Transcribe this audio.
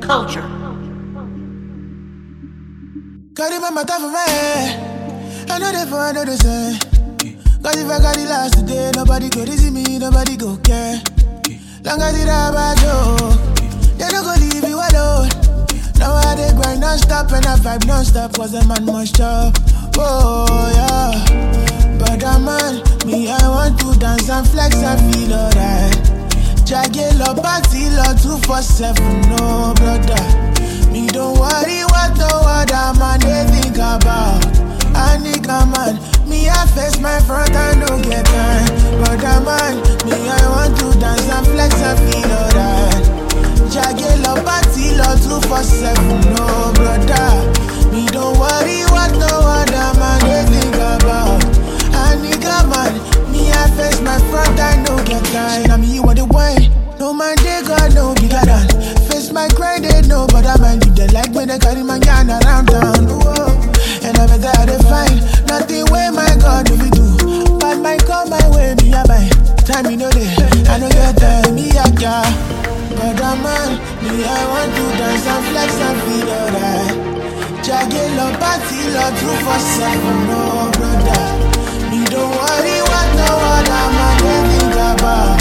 culture. Carry my matter for my head. I know they for another say. Cause if I got it last today, nobody go see me, nobody go care. Long as it have a joke, they don't go leave you alone. Now I dey grind non-stop and I vibe non-stop, cause a man must chop. Oh yeah, but man, me I want to dance and flex and feel alright. Jagelo party lot 247, no brother. Me don't worry what no other man they think about. I nigga man, me I face my front and don't get time. Brother man, me I want to dance and flex and feel alright. Jagelo party lot 247, no brother. Me don't worry what no other man they think about. I nigga man, me I face my front and don't get time. I mean you want the way. No man they got no bigger than. Face my grind they know, but I mind you they like when they carry my gun around town. Whoa. And I better they find nothing way my God if you do. But my come my way, me I buy. Time you know they, I know get time, me I car. But man, me I want to dance and flex and feel alright. Jagelo party lot 247, no brother. Me don't worry what no other man they think about.